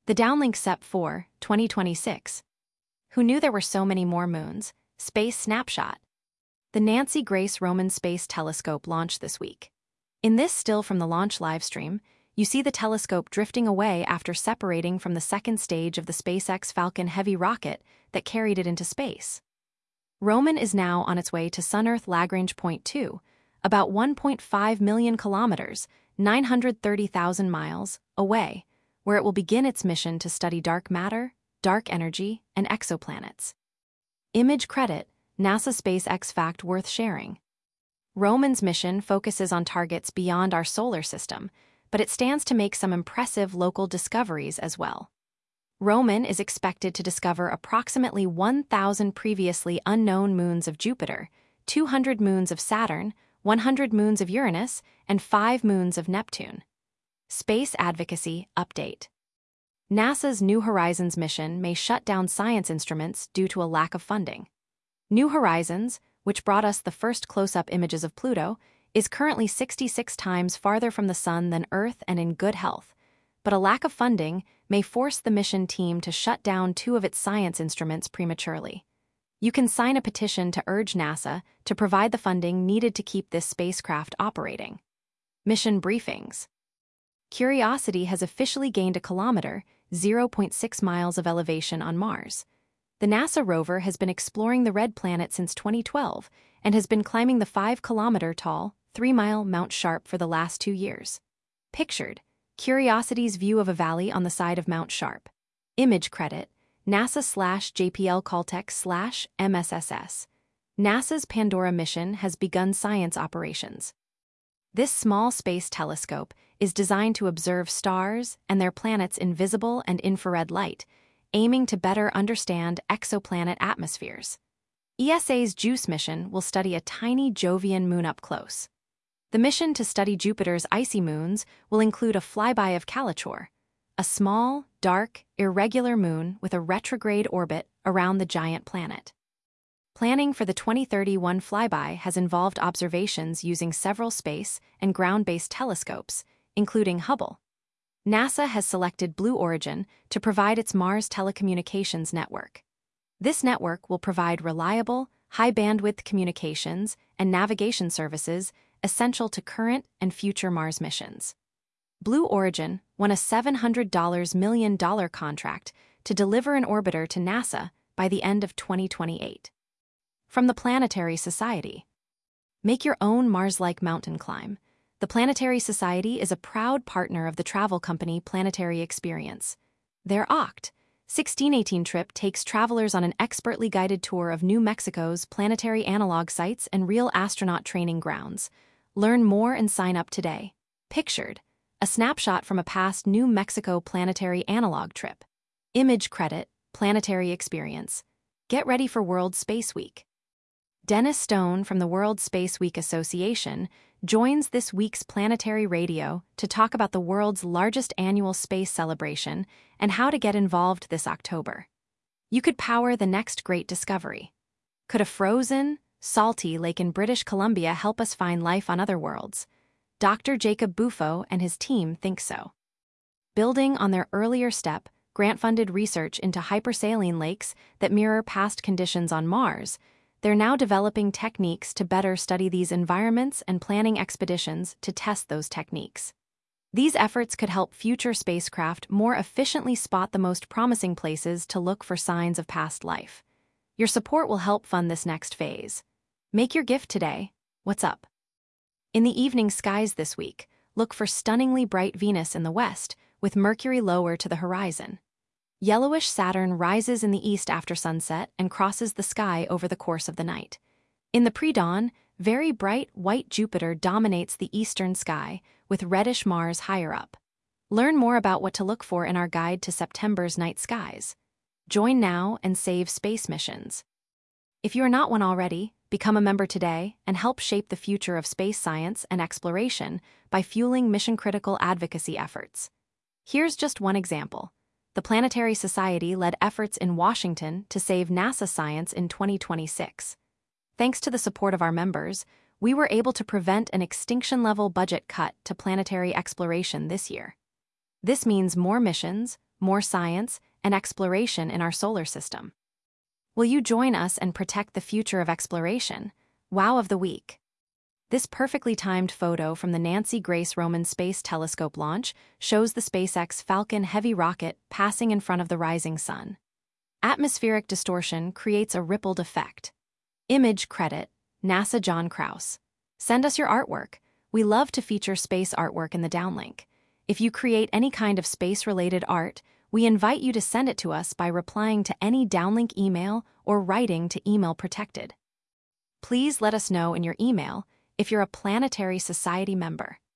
The Downlink SEP-4, 2026. Who knew there were so many more moons? Space Snapshot. The Nancy Grace Roman Space Telescope launched this week. In this still from the launch livestream, you see the telescope drifting away after separating from the second stage of the SpaceX Falcon Heavy rocket that carried it into space. Roman is now on its way to Sun-Earth Lagrange Point 2, about 1.5 million kilometers, 930,000 miles, away, where it will begin its mission to study dark matter, dark energy, and exoplanets. Image credit, NASA SpaceX. Fact worth sharing. Roman's mission focuses on targets beyond our solar system, but it stands to make some impressive local discoveries as well. Roman is expected to discover approximately 1,000 previously unknown moons of Jupiter, 200 moons of Saturn, 100 moons of Uranus, and 5 moons of Neptune. Space Advocacy Update. NASA's New Horizons mission may shut down science instruments due to a lack of funding. New Horizons, which brought us the first close-up images of Pluto, is currently 66 times farther from the Sun than Earth and in good health, but a lack of funding may force the mission team to shut down 2 of its science instruments prematurely. You can sign a petition to urge NASA to provide the funding needed to keep this spacecraft operating. Mission briefings. Curiosity has officially gained a kilometer, 0.6 miles of elevation on Mars. The NASA rover has been exploring the red planet since 2012 and has been climbing the 5-kilometer-tall, 3-mile Mount Sharp for the last 2 years. Pictured, Curiosity's view of a valley on the side of Mount Sharp. Image credit, NASA/JPL Caltech/MSSS. NASA's Pandora mission has begun science operations. This small space telescope is designed to observe stars and their planets in visible and infrared light, aiming to better understand exoplanet atmospheres. ESA's JUICE mission will study a tiny Jovian moon up close. The mission to study Jupiter's icy moons will include a flyby of Calichor, a small, dark, irregular moon with a retrograde orbit around the giant planet. Planning for the 2031 flyby has involved observations using several space and ground-based telescopes, including Hubble. NASA has selected Blue Origin to provide its Mars telecommunications network. This network will provide reliable, high-bandwidth communications and navigation services essential to current and future Mars missions. Blue Origin won a $700 million contract to deliver an orbiter to NASA by the end of 2028. From the Planetary Society. Make your own Mars-like mountain climb. The Planetary Society is a proud partner of the travel company Planetary Experience. Their OCT 1618 trip takes travelers on an expertly guided tour of New Mexico's planetary analog sites and real astronaut training grounds. Learn more and sign up today. Pictured, a snapshot from a past New Mexico planetary analog trip. Image credit, Planetary Experience. Get ready for World Space Week. Dennis Stone from the World Space Week Association joins this week's Planetary Radio to talk about the world's largest annual space celebration and how to get involved this October. You could power the next great discovery. Could a frozen, salty lake in British Columbia help us find life on other worlds? Dr. Jacob Buffo and his team think so. Building on their earlier step, grant-funded research into hypersaline lakes that mirror past conditions on Mars, they're now developing techniques to better study these environments and planning expeditions to test those techniques. These efforts could help future spacecraft more efficiently spot the most promising places to look for signs of past life. Your support will help fund this next phase. Make your gift today. What's up? In the evening skies this week, look for stunningly bright Venus in the west, with Mercury lower to the horizon. Yellowish Saturn rises in the east after sunset and crosses the sky over the course of the night. In the pre-dawn, very bright white Jupiter dominates the eastern sky, with reddish Mars higher up. Learn more about what to look for in our guide to September's night skies. Join now and save space missions. If you are not one already, become a member today and help shape the future of space science and exploration by fueling mission-critical advocacy efforts. Here's just one example. The Planetary Society led efforts in Washington to save NASA science in 2026. Thanks to the support of our members, we were able to prevent an extinction-level budget cut to planetary exploration this year. This means more missions, more science, and exploration in our solar system. Will you join us and protect the future of exploration? Wow of the week. This perfectly timed photo from the Nancy Grace Roman Space Telescope launch shows the SpaceX Falcon Heavy rocket passing in front of the rising sun. Atmospheric distortion creates a rippled effect. Image credit, NASA John Krause. Send us your artwork. We love to feature space artwork in the downlink. If you create any kind of space-related art, we invite you to send it to us by replying to any downlink email or writing to Email Protected. Please let us know in your email if you're a Planetary Society member.